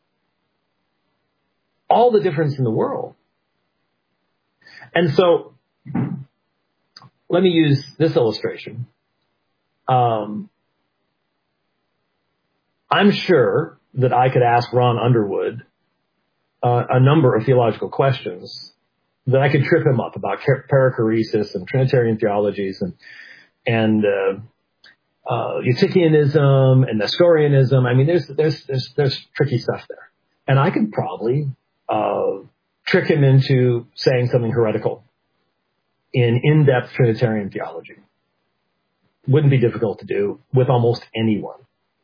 All the difference in the world. And so, let me use this illustration. I'm sure that I could ask Ron Underwood a number of theological questions that I could trip him up about perichoresis and Trinitarian theologies and Eutychianism and Nestorianism. I mean, there's tricky stuff there, and I could probably trick him into saying something heretical in in-depth Trinitarian theology. Wouldn't be difficult to do with almost anyone.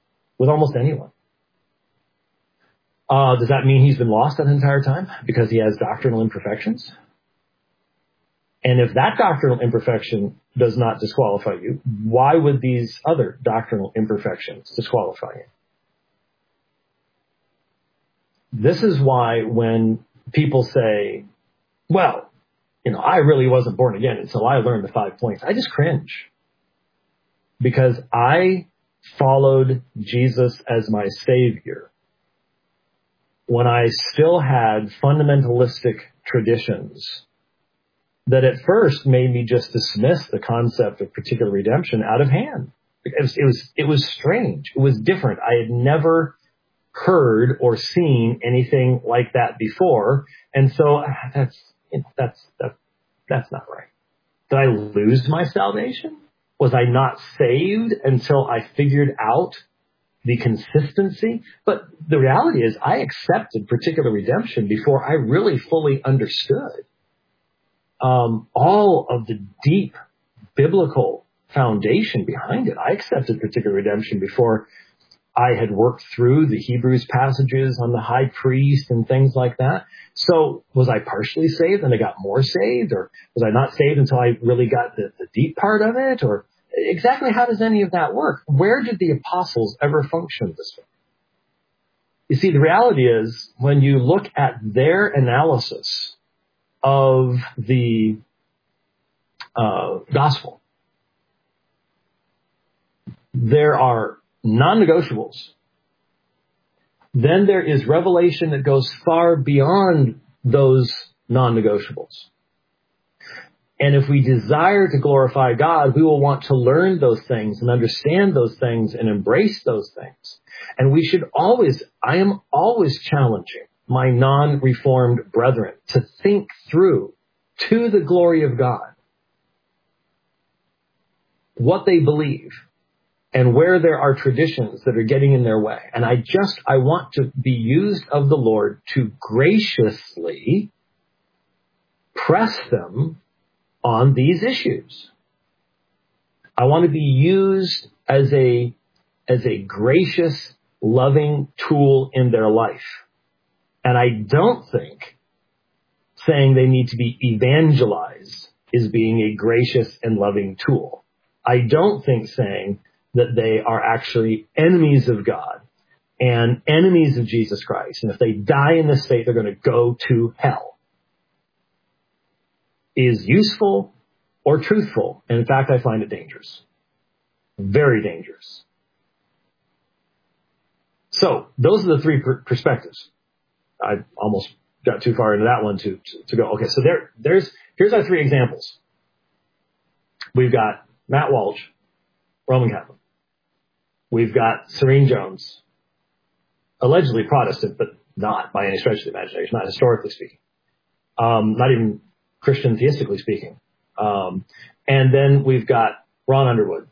Does that mean he's been lost that entire time because he has doctrinal imperfections? And if that doctrinal imperfection does not disqualify you, why would these other doctrinal imperfections disqualify you? This is why when people say, well, I really wasn't born again until I learned the 5 points, I just cringe. Because I followed Jesus as my Savior when I still had fundamentalistic traditions that at first made me just dismiss the concept of particular redemption out of hand. It was strange. It was different. I had never heard or seen anything like that before. And so that's not right. Did I lose my salvation? Was I not saved until I figured out the consistency? But the reality is I accepted particular redemption before I really fully understood all of the deep biblical foundation behind it. I accepted particular redemption before I had worked through the Hebrews passages on the high priest and things like that. So was I partially saved and I got more saved? Or was I not saved until I really got the deep part of it? Or exactly how does any of that work? Where did the apostles ever function this way? You see, the reality is when you look at their analysis of the gospel, there are non-negotiables. Then there is revelation that goes far beyond those non-negotiables. And if we desire to glorify God, we will want to learn those things and understand those things and embrace those things. And I am always challenging my non-reformed brethren to think through, to the glory of God, what they believe and where there are traditions that are getting in their way. And I want to be used of the Lord to graciously press them on these issues. I want to be used as a gracious, loving tool in their life. And I don't think saying they need to be evangelized is being a gracious and loving tool. I don't think saying that they are actually enemies of God and enemies of Jesus Christ, and if they die in this state, they're going to go to hell, is useful or truthful. And in fact, I find it dangerous. Very dangerous. So those are the three perspectives. I almost got too far into that one to go. Okay, so here's our three examples. We've got Matt Walsh, Roman Catholic. We've got Serene Jones, allegedly Protestant, but not by any stretch of the imagination, not historically speaking. Not even Christian theistically speaking. And then we've got Ron Underwood,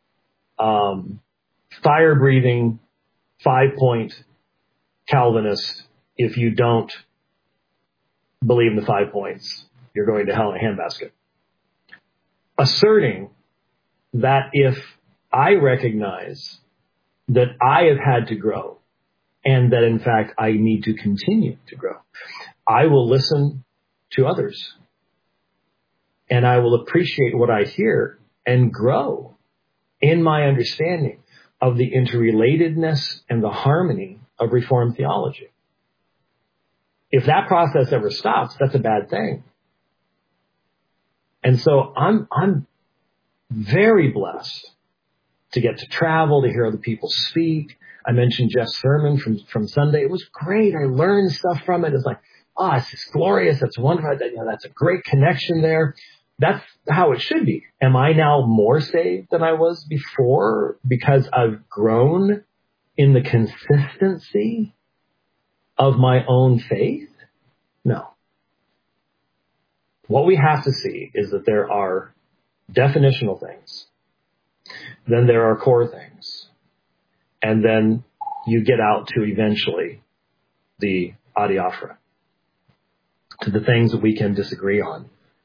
fire-breathing, 5-point Calvinist. If you don't believe in the 5 points, you're going to hell in a handbasket. Asserting that if I recognize that I have had to grow and that in fact I need to continue to grow, I will listen to others and I will appreciate what I hear and grow in my understanding of the interrelatedness and the harmony of Reformed theology. If that process ever stops, that's a bad thing. And so I'm very blessed to get to travel, to hear other people speak. I mentioned Jeff's sermon from Sunday. It was great. I learned stuff from it. It's like, it's just glorious. That's wonderful. That's a great connection there. That's how it should be. Am I now more saved than I was before because I've grown in the consistency of my own faith? No. What we have to see is that there are definitional things. Then there are core things. And then you get out to eventually the adiaphora, to the things that we can disagree on.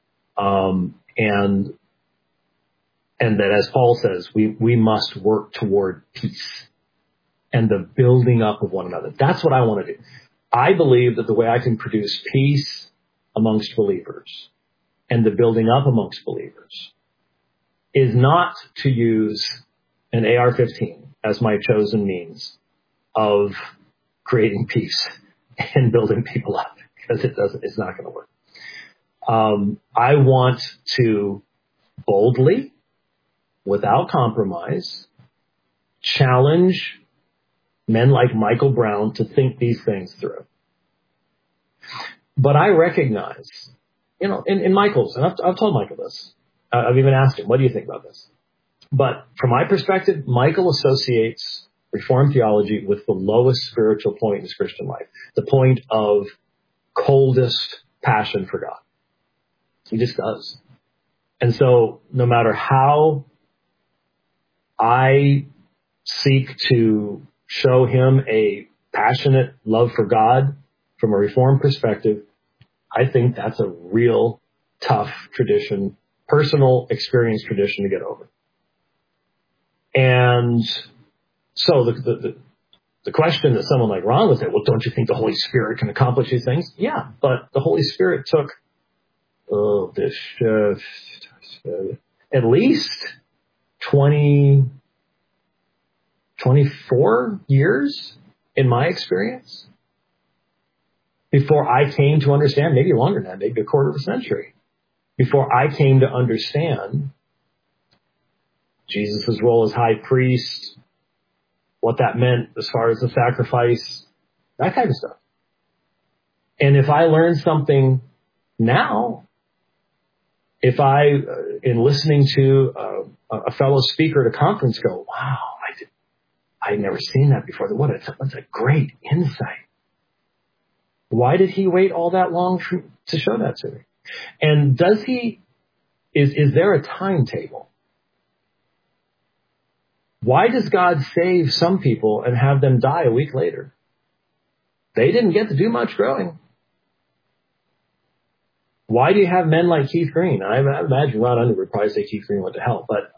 And that, as Paul says, we must work toward peace and the building up of one another. That's what I want to do. I believe that the way I can produce peace amongst believers and the building up amongst believers is not to use an AR-15 as my chosen means of creating peace and building people up, because it's not going to work. I want to boldly, without compromise, challenge men like Michael Brown to think these things through. But I recognize, in Michael's, and I've told Michael this, I've even asked him, what do you think about this? But from my perspective, Michael associates Reformed theology with the lowest spiritual point in his Christian life, the point of coldest passion for God. He just does. And so no matter how I seek to show him a passionate love for God from a Reformed perspective, I think that's a real tough tradition, personal experience tradition to get over. And so the question that someone like Ron would say, well, don't you think the Holy Spirit can accomplish these things? Yeah, but the Holy Spirit took at least 24 years in my experience before I came to understand, maybe longer than that, maybe a quarter of a century, before I came to understand Jesus' role as high priest, what that meant as far as the sacrifice, that kind of stuff. And if I learn something now, if I, in listening to a fellow speaker at a conference, go, wow, I'd never seen that before. That's a great insight. Why did he wait all that long to show that to me? And is there a timetable? Why does God save some people and have them die a week later? They didn't get to do much growing. Why do you have men like Keith Green? I imagine Ron Underwood would probably say Keith Green went to hell, but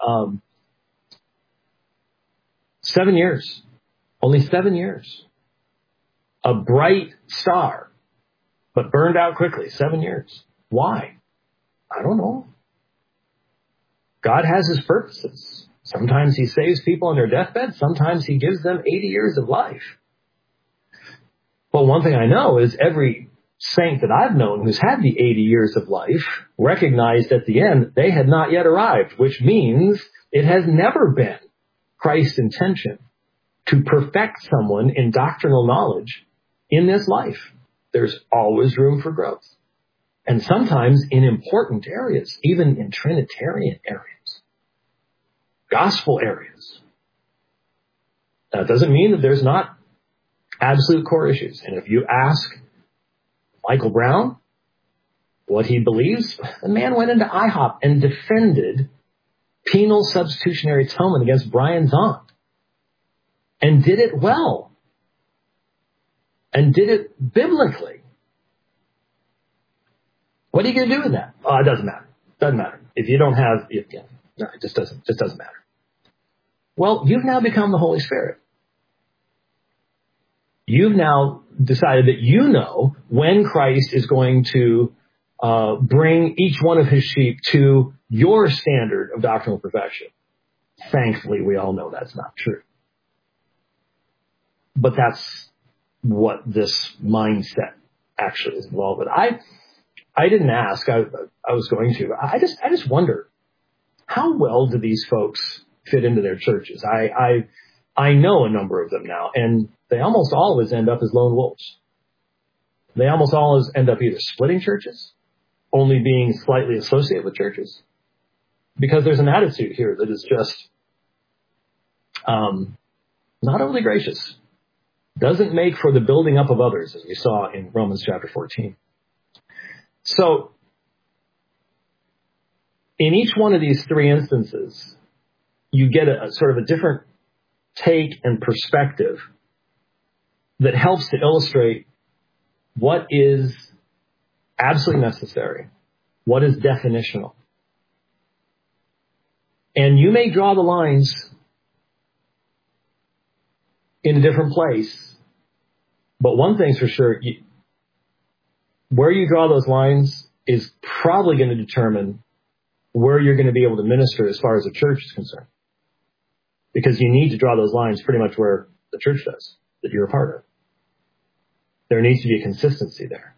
7 years, only 7 years. A bright star, but burned out quickly, 7 years. Why? I don't know. God has his purposes. Sometimes he saves people on their deathbed. Sometimes he gives them 80 years of life. But one thing I know is every saint that I've known who's had the 80 years of life recognized at the end they had not yet arrived, which means it has never been Christ's intention to perfect someone in doctrinal knowledge in this life. There's always room for growth. And sometimes in important areas, even in Trinitarian areas, gospel areas. That doesn't mean that there's not absolute core issues. And if you ask Michael Brown what he believes, the man went into IHOP and defended penal substitutionary atonement against Brian Zahnd. And did it well. And did it biblically. What are you going to do with that? Oh, it doesn't matter. Doesn't matter. If you don't have, it just doesn't matter. Well, you've now become the Holy Spirit. You've now decided that you know when Christ is going to bring each one of his sheep to your standard of doctrinal perfection. Thankfully, we all know that's not true. But that's what this mindset actually is involved with. I didn't ask. I was going to. I just wonder, how well do these folks fit into their churches? I know a number of them now, and they almost always end up as lone wolves. They almost always end up either splitting churches, only being slightly associated with churches, because there's an attitude here that is just not overly gracious. Doesn't make for the building up of others, as we saw in Romans chapter 14. So, in each one of these three instances, you get a sort of a different take and perspective that helps to illustrate what is absolutely necessary, what is definitional. And you may draw the lines in a different place, but one thing's for sure, where you draw those lines is probably going to determine where you're going to be able to minister as far as the church is concerned. Because you need to draw those lines pretty much where the church does, that you're a part of. There needs to be a consistency there.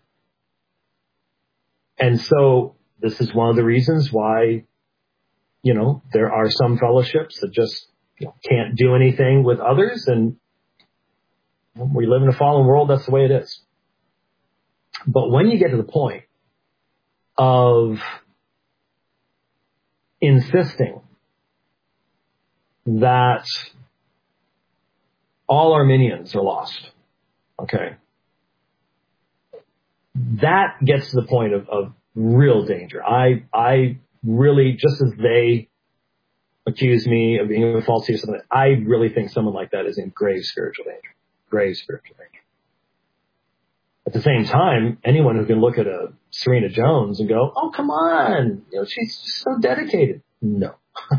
And so this is one of the reasons why, there are some fellowships that just can't do anything with others. And we live in a fallen world. That's the way it is. But when you get to the point of insisting that all Arminians are lost, okay, that gets to the point of real danger. I really, just as they accuse me of being a false teacher, something, I really think someone like that is in grave spiritual danger. Grave spiritual danger. At the same time, anyone who can look at a Serena Jones and go, "Oh, come on, she's so dedicated." No.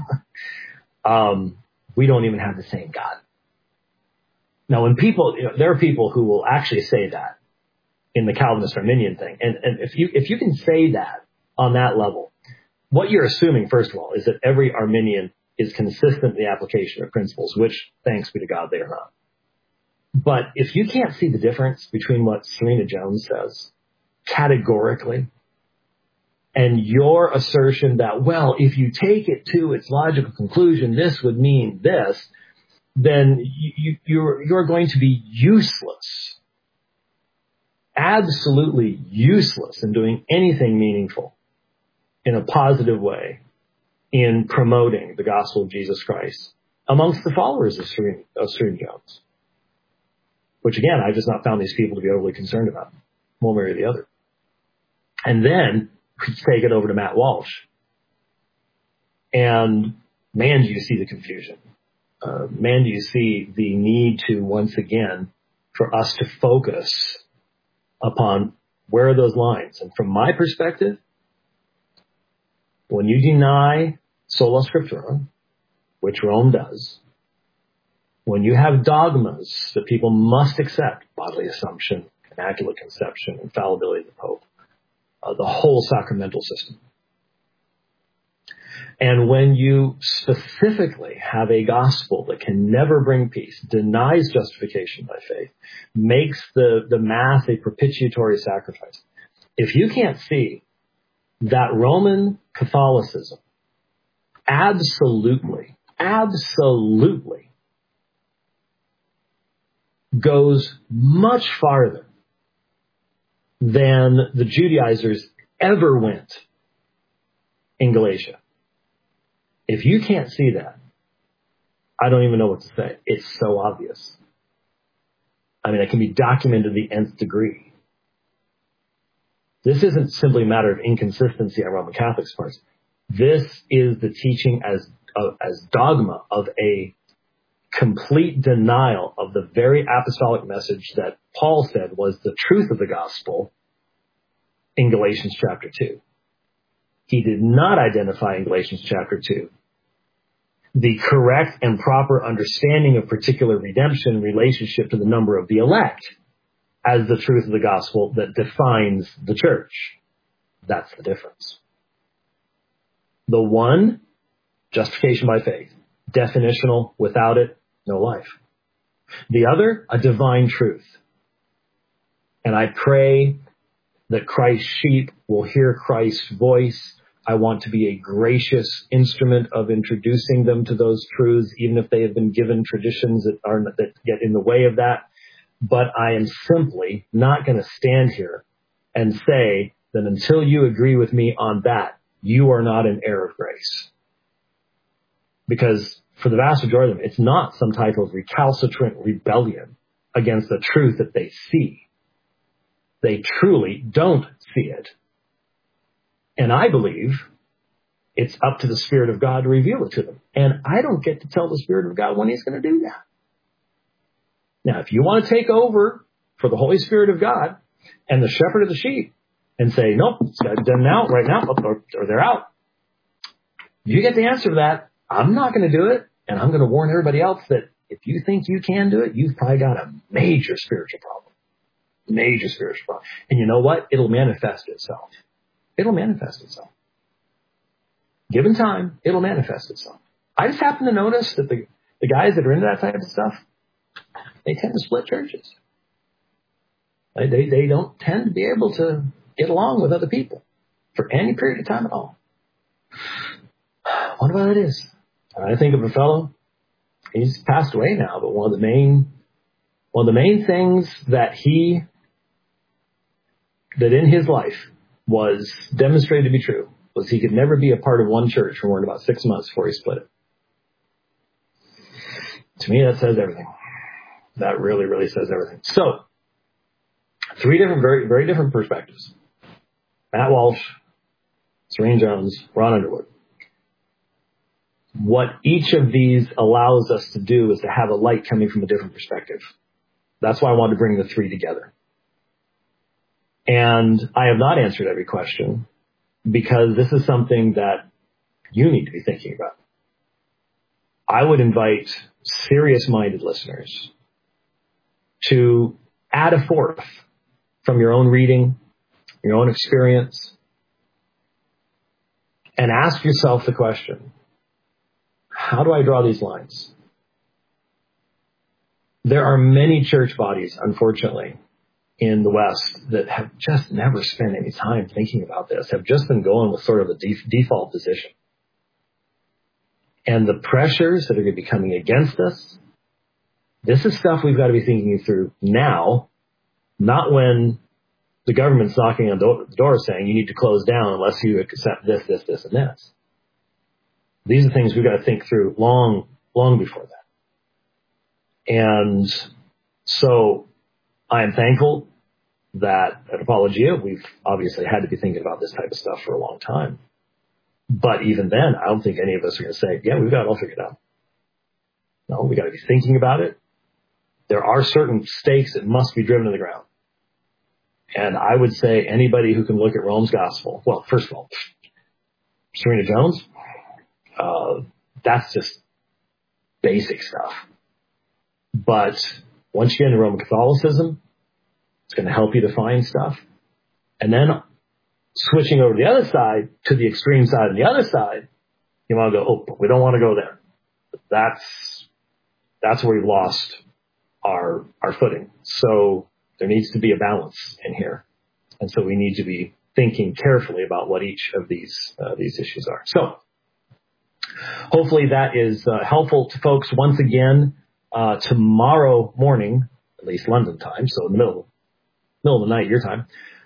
We don't even have the same God. Now, when people, there are people who will actually say that in the Calvinist Arminian thing. And if you can say that on that level, what you're assuming, first of all, is that every Arminian is consistent in the application of principles, which, thanks be to God, they are not. But if you can't see the difference between what Serena Jones says categorically and your assertion that, well, if you take it to its logical conclusion, this would mean this, then you're going to be useless, absolutely useless in doing anything meaningful in a positive way in promoting the gospel of Jesus Christ amongst the followers of Serena Jones. Which, again, I've just not found these people to be overly concerned about, one way or the other. And then we take it over to Matt Walsh. And man, do you see the confusion. Man, do you see the need to, once again, for us to focus upon where are those lines. And from my perspective, when you deny sola scriptura, which Rome does, when you have dogmas that people must accept, bodily assumption, immaculate conception, infallibility of the Pope, the whole sacramental system, And when you specifically have a gospel that can never bring peace, denies justification by faith, makes the mass a propitiatory sacrifice, if you can't see that Roman Catholicism absolutely goes much farther than the Judaizers ever went in Galatia. If you can't see that, I don't even know what to say. It's so obvious. I mean, it can be documented to the nth degree. This isn't simply a matter of inconsistency on Roman Catholics' part. This is the teaching as dogma of a complete denial of the very apostolic message that Paul said was the truth of the gospel in Galatians chapter 2. He did not identify in Galatians chapter 2 the correct and proper understanding of particular redemption in relationship to the number of the elect as the truth of the gospel that defines the church. That's the difference. The one, justification by faith, definitional, without it, no life. The other, a divine truth. And I pray that Christ's sheep will hear Christ's voice. I want to be a gracious instrument of introducing them to those truths, even if they have been given traditions that get in the way of that. But I am simply not going to stand here and say that until you agree with me on that, you are not an heir of grace. Because for the vast majority of them, it's not some type of recalcitrant rebellion against the truth that they see. They truly don't see it. And I believe it's up to the Spirit of God to reveal it to them. And I don't get to tell the Spirit of God when He's going to do that. Now, if you want to take over for the Holy Spirit of God and the shepherd of the sheep and say, nope, it's got to be done now, right now, or they're out, you get the answer to that. I'm not going to do it. And I'm going to warn everybody else that if you think you can do it, you've probably got a major spiritual problem. Major spiritual problem. And you know what? It'll manifest itself. It'll manifest itself. Given time, it'll manifest itself. I just happen to notice that the guys that are into that type of stuff, they tend to split churches. They don't tend to be able to get along with other people for any period of time at all. Wonder why that is. I think of a fellow, he's passed away now, but one of the main things that in his life was demonstrated to be true was he could never be a part of one church for more than about 6 months before he split it. To me, that says everything. That really, really says everything. So, 3 different, very, very different perspectives. Matt Walsh, Serene Jones, Ron Underwood. What each of these allows us to do is to have a light coming from a different perspective. That's why I wanted to bring the 3 together. And I have not answered every question because this is something that you need to be thinking about. I would invite serious-minded listeners to add a 4th from your own reading, your own experience, and ask yourself the question, how do I draw these lines? There are many church bodies, unfortunately, in the West that have just never spent any time thinking about this, have just been going with sort of a default position. And the pressures that are going to be coming against us, this is stuff we've got to be thinking through now, not when the government's knocking on the door saying you need to close down unless you accept this, this, this, and this. These are things we've got to think through long, long before that. And so I am thankful that at Apologia, we've obviously had to be thinking about this type of stuff for a long time. But even then, I don't think any of us are going to say, yeah, we've got it all figured out. No, we got to be thinking about it. There are certain stakes that must be driven to the ground. And I would say anybody who can look at Rome's gospel, well, first of all, Serena Jones, that's just basic stuff. But once you get into Roman Catholicism, it's going to help you define stuff. And then switching over to the other side, to the extreme side of the other side, you want to go, oh, we don't want to go there. That's where we've lost our footing. So there needs to be a balance in here. And so we need to be thinking carefully about what each of these issues are. So hopefully that is helpful to folks. Once again, tomorrow morning, at least London time, so in the middle of the night, your time,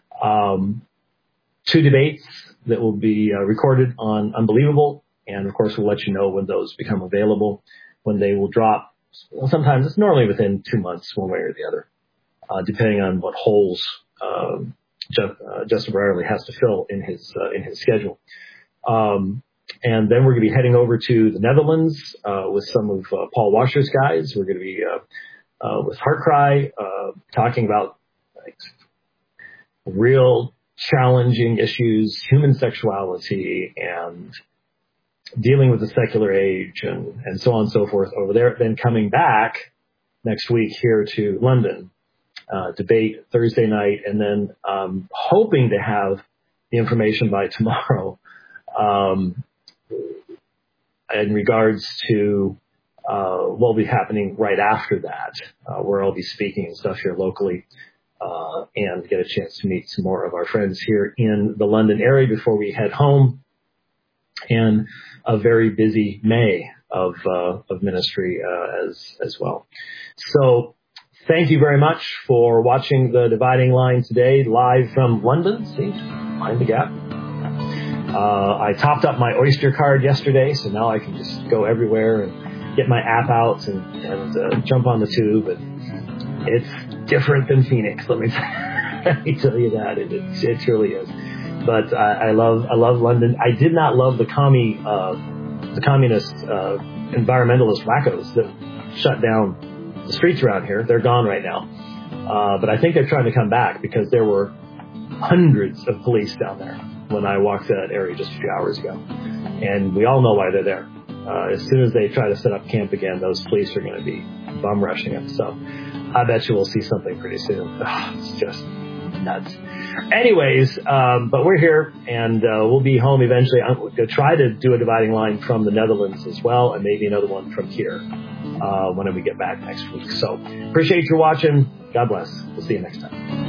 2 debates that will be recorded on Unbelievable. And of course, we'll let you know when those become available, when they will drop. Sometimes it's normally within 2 months, one way or the other, depending on what holes Justin Brierley has to fill in his schedule. And then we're going to be heading over to the Netherlands with some of Paul Washer's guys. We're going to be with HeartCry talking about real challenging issues, human sexuality, and dealing with the secular age, and so on and so forth over there. Then coming back next week here to London, debate Thursday night, and then hoping to have the information by tomorrow in regards to what will be happening right after that, where I'll be speaking and stuff here locally, and get a chance to meet some more of our friends here in the London area before we head home. And a very busy May of ministry as well. So thank you very much for watching The Dividing Line today, live from London. See, mind the gap. I topped up my Oyster card yesterday, so now I can just go everywhere and get my app out and jump on the tube. And it's different than Phoenix, let me tell you that. It truly is. But I love London. I did not love the communist environmentalist wackos that shut down the streets around here. They're gone right now. But I think they're trying to come back because there were hundreds of police down there when I walked that area just a few hours ago. And we all know why they're there. As soon as they try to set up camp again, those police are going to be bum rushing them. So I bet you we'll see something pretty soon. It's just nuts. Anyways, but we're here, and we'll be home eventually. I'm going to try to do a dividing line from the Netherlands as well, and maybe another one from here when we get back next week. So appreciate you watching. God bless. We'll see you next time.